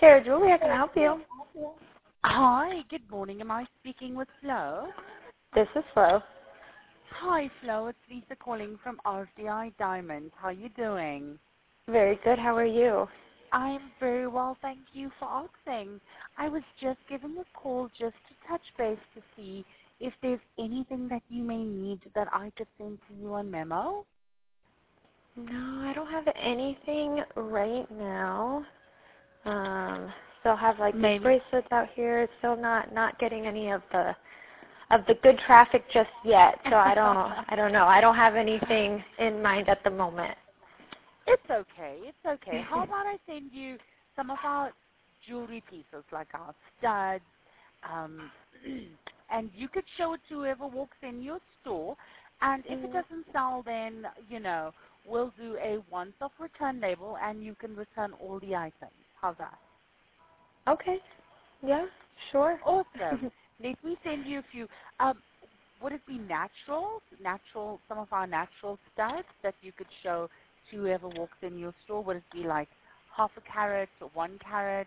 Sarah Julie, how can I help you? Hi, good morning. Am I speaking with Flo? This is Flo. Hi, Flo. It's Lisa calling from RDI Diamond. How are you doing? Very good. How are you? I'm very well, thank you for asking. I was just giving a call just to touch base to see if there's anything that you may need that I could send to you on memo. No, I don't have anything right now. Still have like these Maybe. bracelets out here. Still not getting any of the good traffic just yet. So I don't know. I don't have anything in mind at the moment. It's okay. It's okay. How about I send you some of our jewelry pieces, like our studs, and you could show it to whoever walks in your store. And if it doesn't sell, then, we'll do a once-off return label, and you can return all the items. How's that? Okay. Yeah, sure. Awesome. Let me send you a few. Would it be natural, some of our natural studs that you could show to whoever walks in your store? Would it be like half a carat or 1 carat?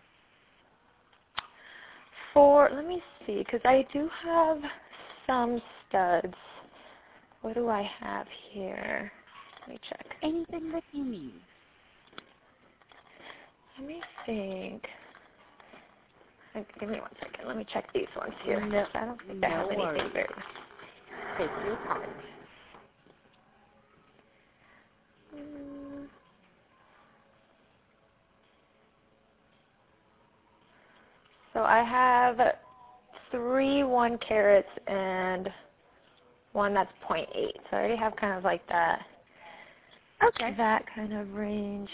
Let me see, because I do have some studs. What do I have here? Let me check. Anything that you need. Let me think. Give me 1 second. Let me check these ones here. No, I don't think I have anything very. Take your time. So I have 3 1 carats and 1 that's 0.8. So I already have kind of like that. Okay. That kind of range.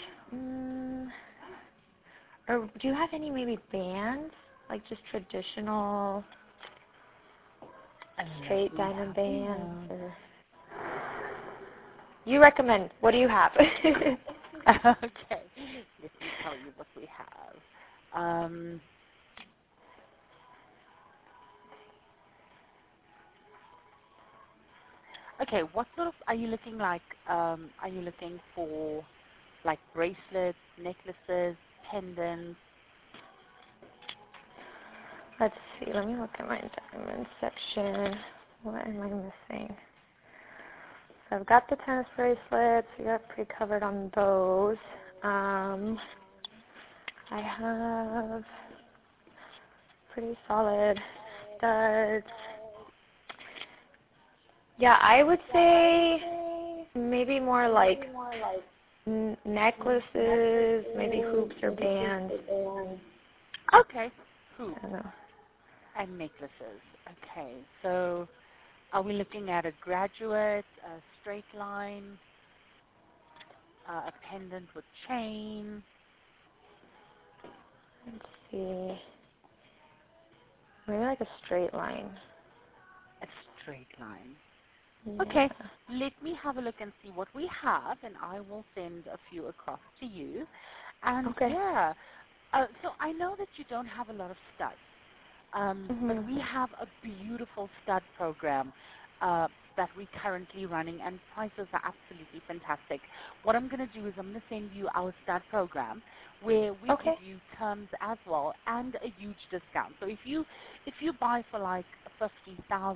Or do you have any maybe bands? Like just traditional straight diamond bands? Or... You recommend. What do you have? Okay. Let me tell you what we have. Okay, what sort of are you looking like? Are you looking for like bracelets, necklaces, pendants? Let's see. Let me look at my diamond section. What am I missing? So I've got the tennis bracelets. We got pretty covered on those. I have pretty solid studs. Yeah, I would say maybe more like necklaces, maybe hoops or bands. Okay. Hoops I don't know. and necklaces. Okay. So are we looking at a graduate, a straight line, a pendant with chain? Let's see. Maybe like a straight line. A straight line. Yeah. Okay, let me have a look and see what we have, and I will send a few across to you. And Okay. yeah, so I know that you don't have a lot of studs, but we have a beautiful stud program that we're currently running, and prices are absolutely fantastic. What I'm going to do is I'm going to send you our stud program, where we give you terms as well and a huge discount. So if you buy for like 50,000.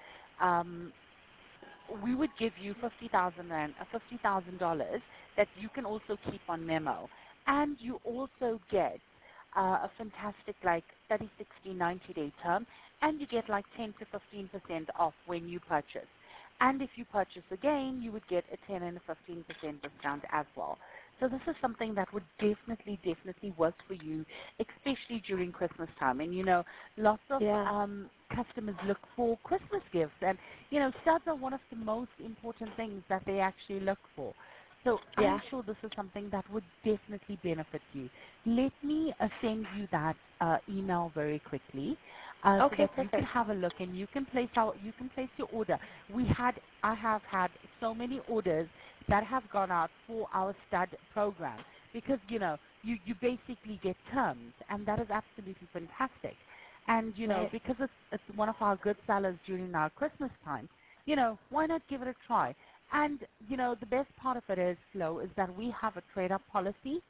We would give you $50,000 that you can also keep on memo. And you also get a fantastic like 30, 60, 90-day term, and you get like 10 to 15% off when you purchase. And if you purchase again, you would get a 10 and a 15% discount as well. So this is something that would definitely work for you, especially during Christmas time. And, lots of customers look for Christmas gifts. And, studs are one of the most important things that they actually look for. So I'm sure this is something that would definitely benefit you. Let me send you that email very quickly, so that you can have a look and you can place your order. I have had so many orders that have gone out for our stud program because you basically get terms, and that is absolutely fantastic. And because it's one of our good sellers during our Christmas time, why not give it a try? And the best part of it is, Flo, is that we have a trade-up policy.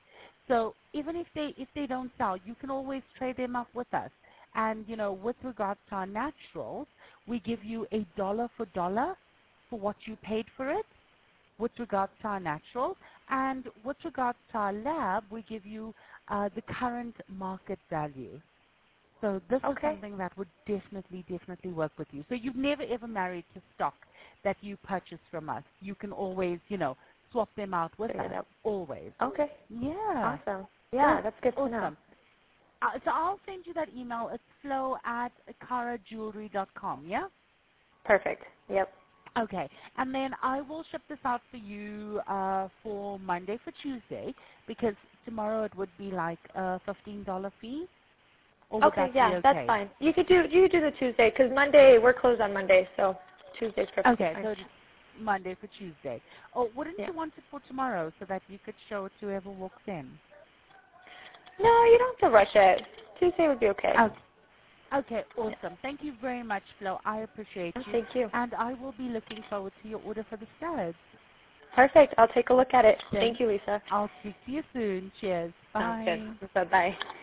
So even if they don't sell, you can always trade them up with us. And, with regards to our naturals, we give you a dollar for dollar for what you paid for it with regards to our naturals. And with regards to our lab, we give you the current market value. So this is something that would definitely work with you. So you've never ever married to stock that you purchase from us. You can always, swap them out with us. Always. Okay. Yeah. Awesome. Yeah, that's good to awesome. know. So I'll send you that email. It's flo@karajewelry.com, yeah? Perfect. Yep. Okay. And then I will ship this out for you for Monday for Tuesday, because tomorrow it would be like a $15 fee. Or would that be okay? That's fine. You could do the Tuesday, because Monday, we're closed on Monday, so Tuesday's perfectly fine. Okay, so Monday for Tuesday. Oh, wouldn't you want it for tomorrow so that you could show it to whoever walks in? No, you don't have to rush it. Tuesday would be okay. Okay, awesome. Yeah. Thank you very much, Flo. I appreciate you. Thank you. And I will be looking forward to your order for the studs. Perfect. I'll take a look at it. Thank you, Lisa. I'll speak to you soon. Cheers. Bye. Sounds good. Bye-bye.